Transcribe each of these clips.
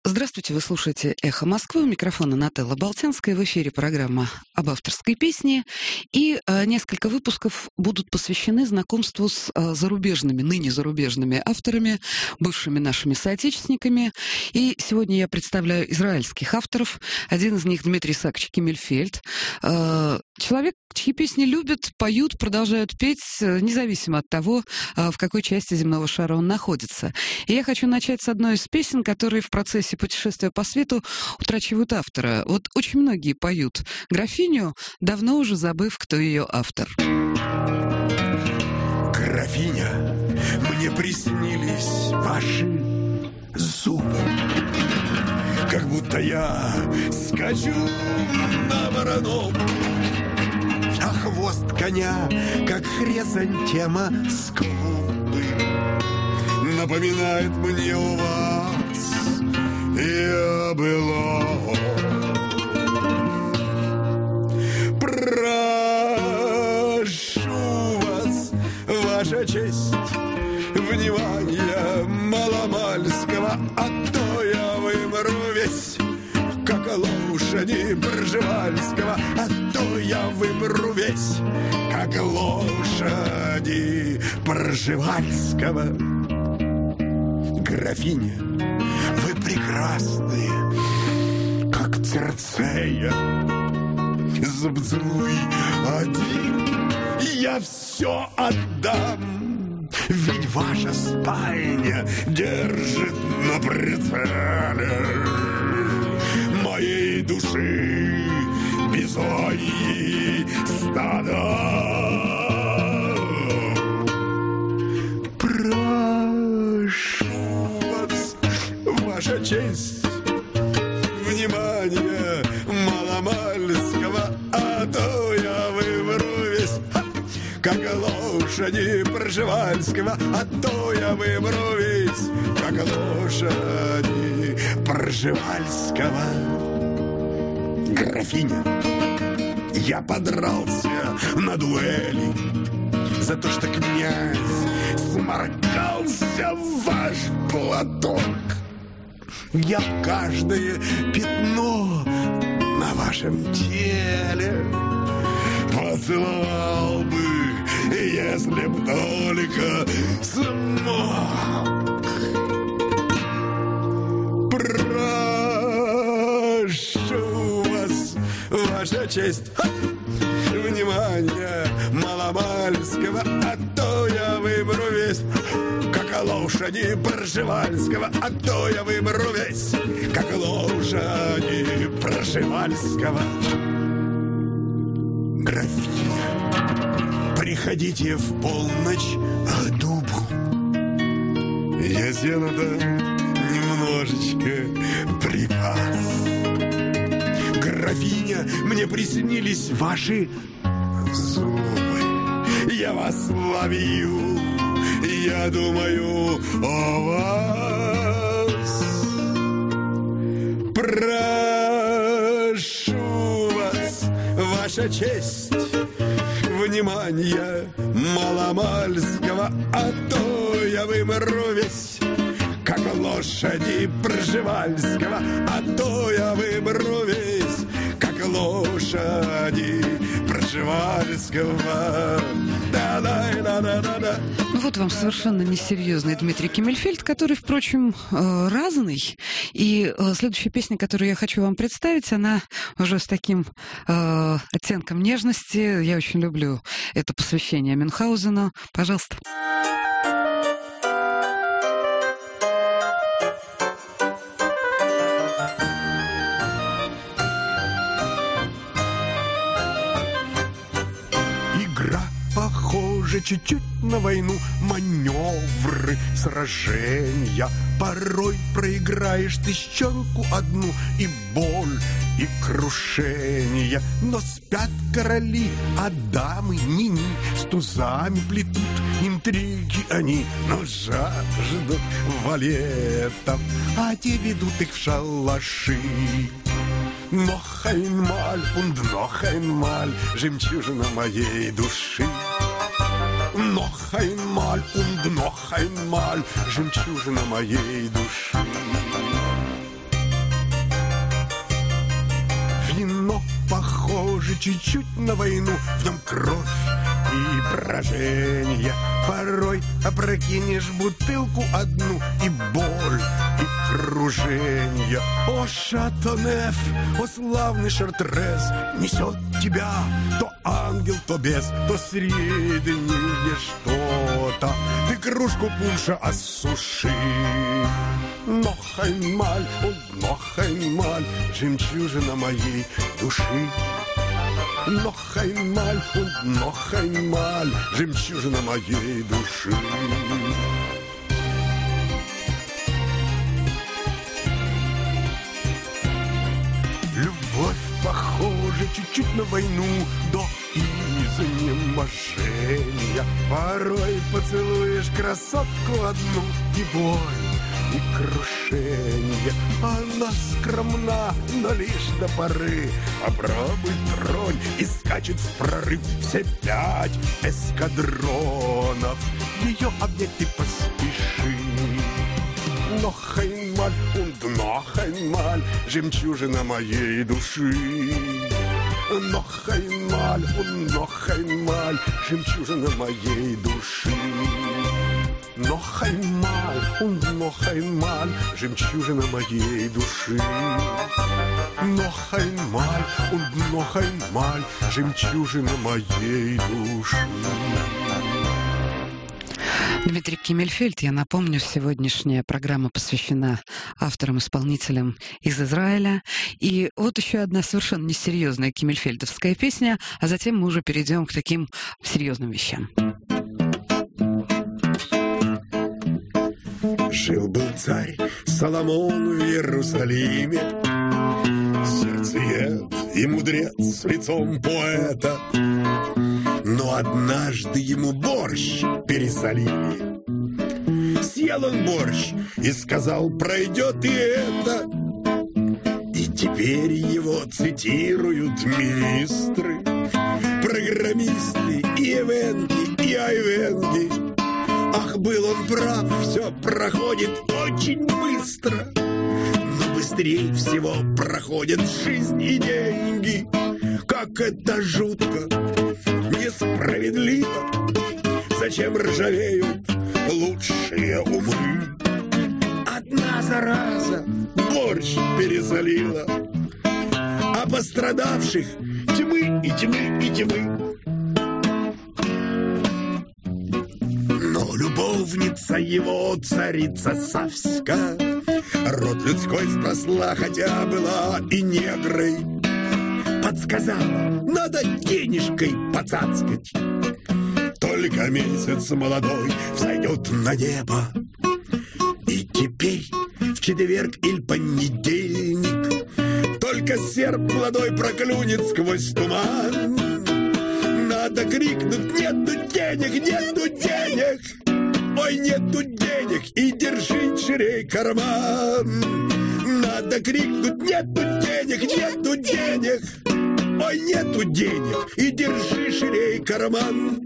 Здравствуйте, вы слушаете «Эхо Москвы», у микрофона Нателла Болтянская, в эфире программа об авторской песне, и несколько выпусков будут посвящены знакомству с ныне зарубежными авторами, бывшими нашими соотечественниками, и сегодня я представляю израильских авторов. Один из них Дмитрий Исаакович Киммельфельд, человек, чьи песни любят, поют, продолжают петь, независимо от того, в какой части земного шара он находится. И я хочу начать с одной из песен, которые в процессе путешествия по свету утрачивают автора. Вот очень многие поют «Графиню», давно уже забыв, кто ее автор. Графиня, мне приснились ваши зубы, как будто я скачу на вороном, а хвост коня, как хризантема скулы, напоминает мне у вас я была. Прошу вас, ваша честь, внимание маломальского, а то я вымру весь, как лошади Пржевальского, а то я вымру весь, как лошади Пржевальского. Графиня, вы прекрасные, как Цирцея. Забцуй один, я все отдам, ведь ваша спальня держит на прицеле моей души бизоньи стада. Ваша честь, внимание маломальского, а то я вымру весь, как лошади Пржевальского, а то я вымру весь, как лошади Пржевальского. Графиня, я подрался на дуэли за то, что князь сморкался в ваш платок. Я каждое пятно на вашем теле поцеловал бы, если б только смог. Прошу вас, ваша честь, внимание маломальского, а то я вымру весь, как лошади Пржевальского, а то я вымру весь, как лошади Пржевальского. Графиня, приходите в полночь к дубу, я сено дам немножечко припас. Графиня, мне приснились ваши зубы, я вас ловил, я думаю о вас. Прошу вас, ваша честь, внимание маломальского, а то я вымру весь, как лошади Пржевальского, а то я вымру весь, как лошади Пржевальского. Да-да-да-да-да-да. Вот вам совершенно несерьезный Дмитрий Киммельфельд, который, впрочем, разный. И следующая песня, которую я хочу вам представить, она уже с таким оттенком нежности. Я очень люблю это посвящение Мюнхгаузену. Пожалуйста. Похоже чуть-чуть на войну, маневры, сражения. Порой проиграешь тысячонку одну, и боль, и крушение. Но спят короли, а дамы ни-ни, с тузами плетут интриги они, но жаждут валетов, а те ведут их в шалаши. Noch einmal und noch einmal, жемчужина моей души. Noch einmal und noch einmal, жемчужина моей души. похоже чуть-чуть на войну. В нем кровь и брожение. Порой опрокинешь бутылку одну, и боль, и кружение. О, Шатонеф, о, славный Шартрез, несет тебя то ангел, то бес, то среднее что-то. Ты кружку пунша осуши. Noch einmal und noch einmal, жемчужина моей души. Noch einmal und noch einmal, жемчужина моей души. Любовь похожа чуть-чуть на войну до изнеможения. Порой поцелуешь красотку одну, и боль, и крушение. Она скромна, но лишь до поры. Попробуй тронь, и скачет в прорыв все 5 эскадронов. Ее обнять ты поспеши. Noch einmal und noch einmal, жемчужина моей души. Noch einmal und noch einmal, жемчужина моей души. Noch einmal und noch einmal, жемчужина моей души. Noch einmal und noch einmal, жемчужина моей души. Дмитрий Киммельфельд, я напомню, сегодняшняя программа посвящена авторам-исполнителям из Израиля. И вот еще одна совершенно несерьезная киммельфельдовская песня, а затем мы уже перейдем к таким серьезным вещам. Жил-был царь Соломон в Иерусалиме, сердцеед и мудрец с лицом поэта. Но однажды ему борщ пересолили. Съел он борщ и сказал: пройдет и это. И теперь его цитируют министры, программисты и эвенги, и айвенги. Ах, был он прав, все проходит очень быстро. Но быстрее всего проходят жизнь и деньги. Как это жутко, несправедливо. Зачем ржавеют лучшие умы? Одна зараза борщ пересолила, а пострадавших тьмы и тьмы и тьмы. Но любовница его, царица Савська, род людской спасла, хотя была и негрой. Подсказала, надо денежкой поцацкать. Только месяц молодой взойдет на небо. И теперь в четверг или понедельник только серп молодой проклюнет сквозь туман. Надо крикнуть: нету денег, нету денег. Ой, нету денег, и держи ширей карман. Надо крикнуть: нету денег, нету денег. Ой, нету денег, и держи ширей карман.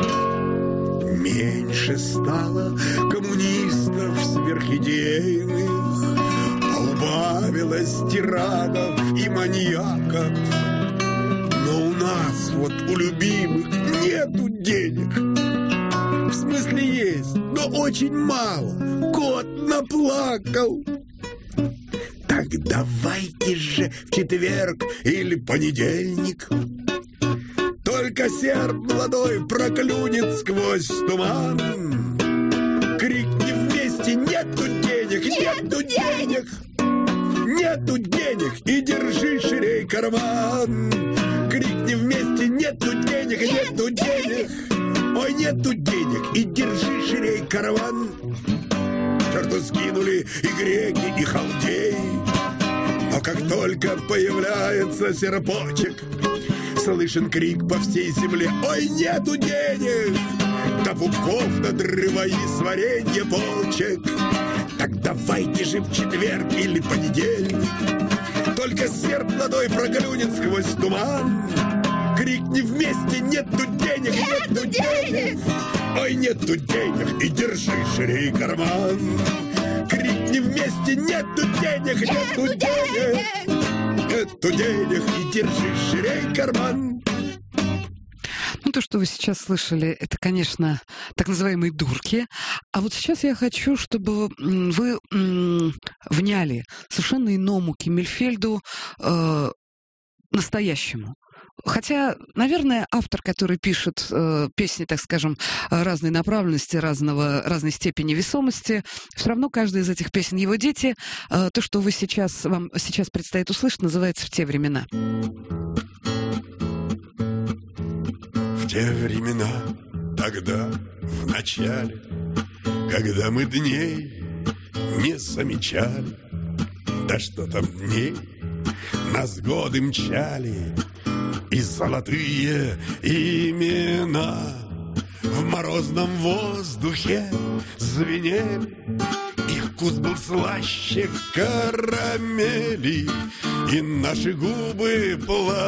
Меньше стало коммунистов сверхидейных, а убавилось тиранов и маньяков. Но у нас вот у любимых нету денег. В смысле есть, но очень мало. Кот наплакал. Так давайте же в четверг или понедельник только серп молодой проклюнет сквозь туман. Крикни вместе: нету денег, нету денег. Нету денег, и держи ширей карман. Крикни вместе: нету денег, нету денег. Ой, нету денег, и держи ширей карман. Черту скинули и греки, и халдеи. Но как только появляется серпочек, слышен крик по всей земле: ой, нету денег. До пупков надрыва и с варенья полчек. Так давайте же в четверг или понедельник только серп молодой проклюнет сквозь туман. Крикни вместе: нету денег, нету денег. Ой, нету денег, и держи ширей карман. Крикни вместе: нету денег, нету денег. нету денег, и держи ширей карман. Ну, то, что вы сейчас слышали, это, конечно, так называемые дурки. А вот сейчас я хочу, чтобы вы вняли совершенно иному Киммельфельду, настоящему. Хотя, наверное, автор, который пишет песни, так скажем, разной направленности, разной степени весомости, все равно каждая из этих песен его дети. То, что вам сейчас предстоит услышать, называется «В те времена». В те времена, тогда, в начале, когда мы дней не замечали, да что там дней, нас годы мчали, и золотые имена в морозном воздухе звенели. Их вкус был слаще карамели, и наши губы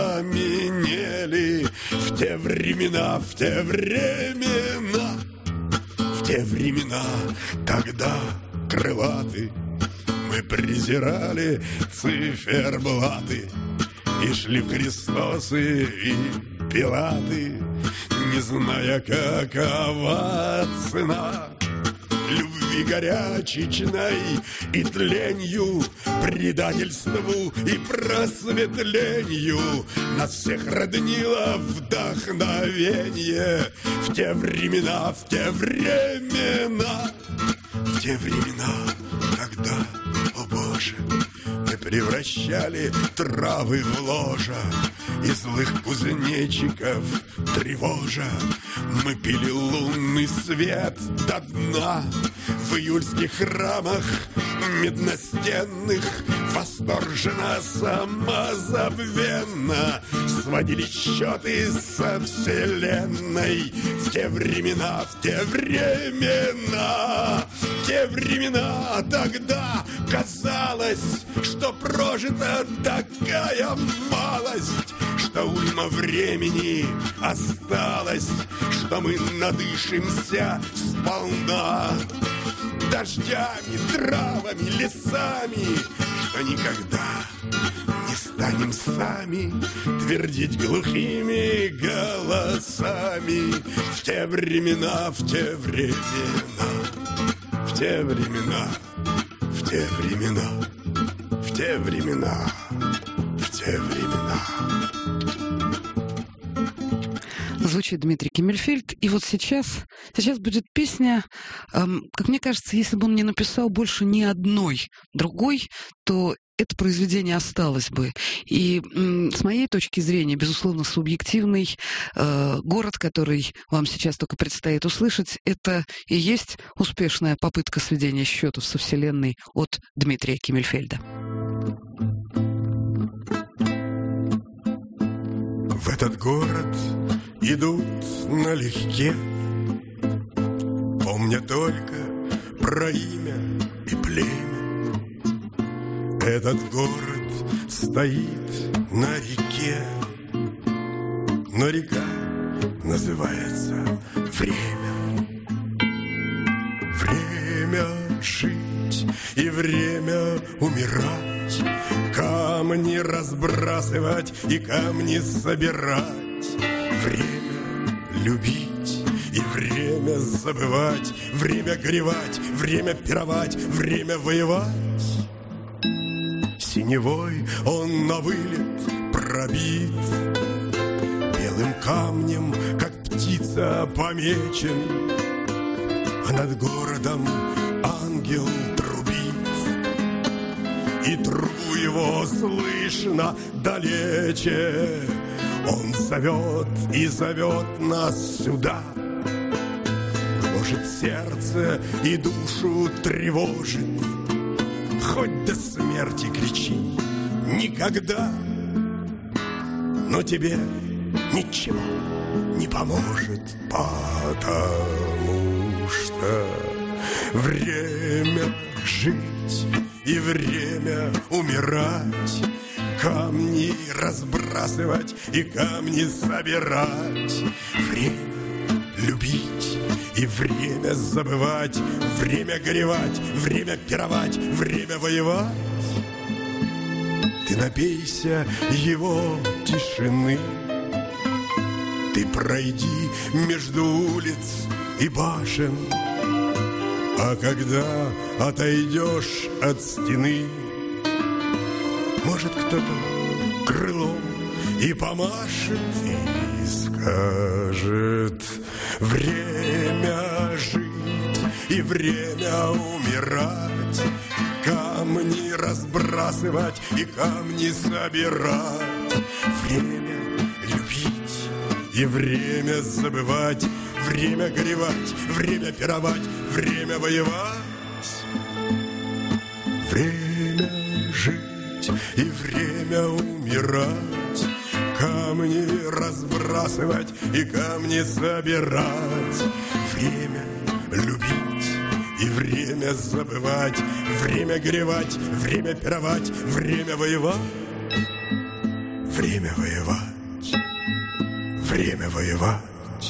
пламенели. В те времена, в те времена, в те времена, тогда крылаты мы презирали циферблаты и шли в Христосы и Пилаты, не зная, какова цена любви горячечной и тленью, предательству и просветлению. Нас всех роднило вдохновение в те времена, в те времена, в те времена, когда, о Боже, мы превращали травы в ложа и злых кузнечиков тревожа. Мы пили лунный свет до дна в июльских храмах медностенных, восторженно, самозабвенно сводили счеты со вселенной. В те времена, в те времена, в те времена, тогда казалось, что прожита такая малость, что уйма времени осталось, что мы надышимся сполна дождями, травами, лесами, что никогда не станем сами твердить глухими голосами. В те времена, в те времена, в те времена, в те времена, в те времена, в те времена. Звучит Дмитрий Киммельфельд. И вот сейчас будет песня, как мне кажется, если бы он не написал больше ни одной другой, то это произведение осталось бы. И с моей точки зрения, безусловно, субъективный город, который вам сейчас только предстоит услышать, это и есть успешная попытка сведения счетов со Вселенной от Дмитрия Киммельфельда. В этот город идут налегке, помня только про имя и племя. Этот город стоит на реке, но река называется время. Время жить и время умирать, камни разбрасывать и камни собирать. Время любить и время забывать, время горевать, время пировать, время воевать. Синевой он на вылет пробит, белым камнем, как птица, помечен, а над городом ангел трубит, и трубу его слышно далече. Он зовет и зовет нас сюда, гложет сердце и душу тревожит. Хоть до смерти кричи, никогда, но тебе ничего не поможет, потому что время жить и время умирать, камни разбрасывать и камни собирать, время любить и время забывать, время горевать, время пировать, время воевать. ты напейся его тишины. Ты пройди между улиц и башен, а когда отойдешь от стены, может, кто-то крылом и помашет, и скажет: время жить и время умирать, камни разбрасывать и камни собирать, время любить и время забывать, время горевать, время пировать, время воевать, время жить и время умирать, камни разбрасывать и камни собирать, время любить и время забывать, время горевать, время пировать, время воевать, время воевать, время воевать.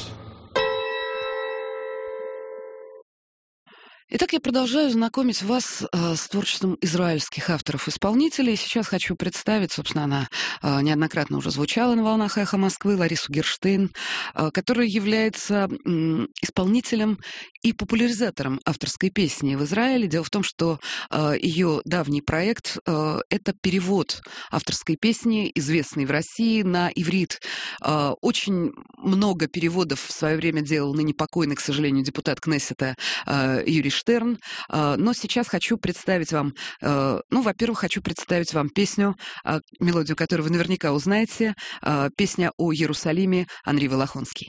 Итак, я продолжаю знакомить вас с творчеством израильских авторов-исполнителей. Сейчас хочу представить, собственно, она неоднократно уже звучала на волнах «Эхо Москвы», Ларису Герштейн, которая является исполнителем и популяризатором авторской песни в Израиле. Дело в том, что ее давний проект — это перевод авторской песни, известной в России, на иврит. Очень много переводов в свое время делал ныне покойный, к сожалению, депутат Кнессета Юрий Штерн. Но сейчас хочу представить вам, во-первых, хочу представить вам песню, мелодию которой вы наверняка узнаете, песня о Иерусалиме, Анри Волохонский.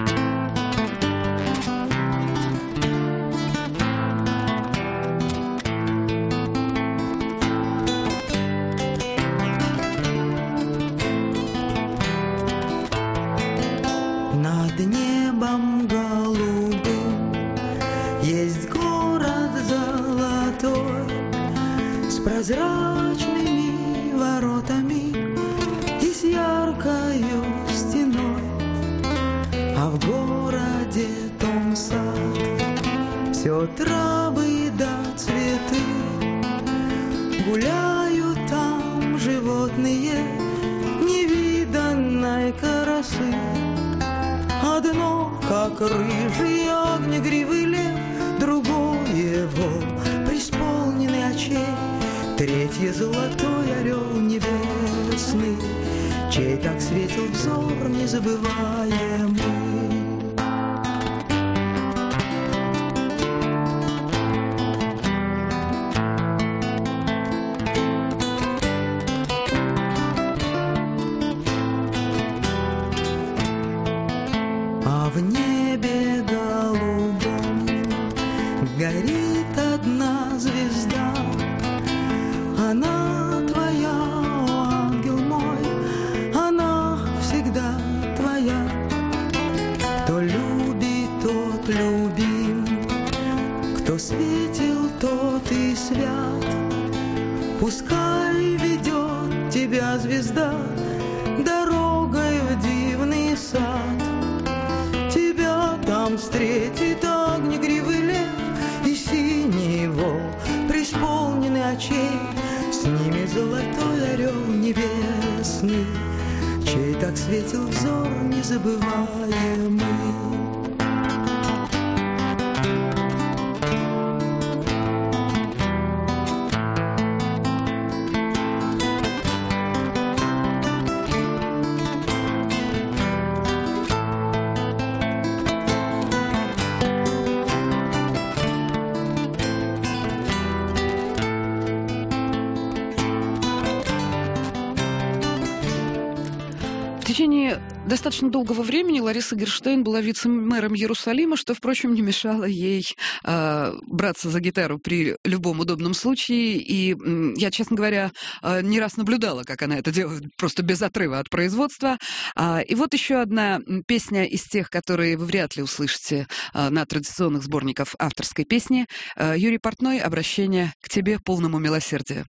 Над небом голубым есть город золотой с прозрачными воротами и с яркою стеной, а в городе том сад, все травы да цветы, гуляют там животные невиданной красы. Одно, как рыжий огнегривый лев, другое вол, преисполненный очей, третье золотой орел небесный, чей так светил взор незабываемый. А в небе голубом горит одна звезда, она твоя, ангел мой, она всегда твоя. Кто любит, тот любим, кто светил, тот и свят. Пускай ведет тебя звезда дорогой в дивный сад. Там встретит огнегривый лев и синий вол, преисполненный очей, с ними золотой орел небесный, чей так светил взор незабываемый. В течение достаточно долгого времени Лариса Герштейн была вице-мэром Иерусалима, что, впрочем, не мешало ей браться за гитару при любом удобном случае. И я, честно говоря, не раз наблюдала, как она это делает, просто без отрыва от производства. И вот еще одна песня из тех, которые вы вряд ли услышите на традиционных сборниках авторской песни. Юрий Портной «Обращение к тебе, полному милосердия».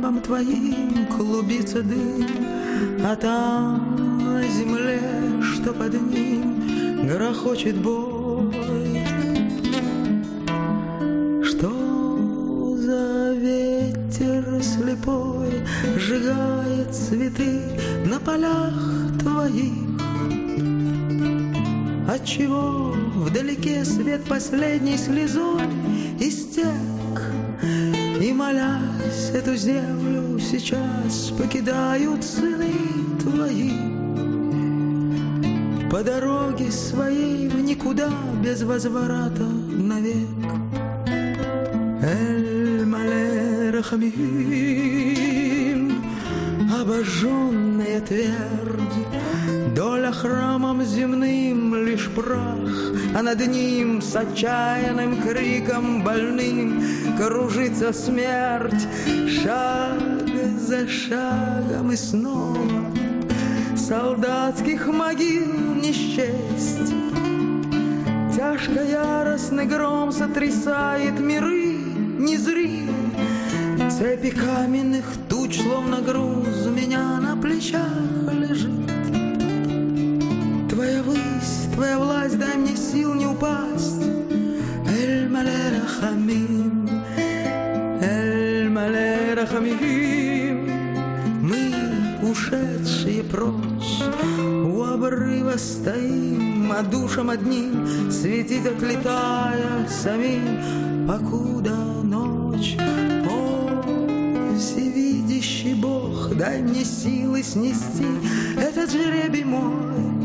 небом твоим клубится дым, а там на земле, что под ним, грохочет бой. Что за ветер слепой сжигает цветы на полях твоих? Отчего вдалеке свет последней слезой истек? И, молясь, эту землю сейчас покидают сыны твои. По дороге своей в никуда, без возврата навек. Эль-Мале Рахамим, обожженная твердь, доля храмом земным лишь прах, а над ним с отчаянным криком больным кружится смерть. Шаг за шагом и снова солдатских могил не счесть. Тяжко яростный гром сотрясает миры незрим. Цепи каменных туч, словно груз, у меня на плечах лежит. Твоя высь, твоя власть, дай мне сил не упасть. Эль-Мале Рахамим, Эль-Мале Рахамим. Мы, ушедшие прочь, у обрыва стоим, а душам одним светить отлетая самим, покуда ночь. О, всевидящий Бог, дай мне силы снести этот жребий мой,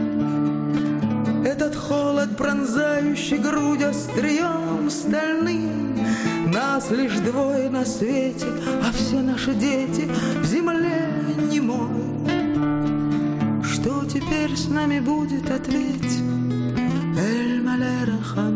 этот холод, пронзающий грудь острием стальным. Нас лишь двое на свете, а все наши дети в земле немой. Что теперь с нами будет, ответь, Эль-Мале Рахамим.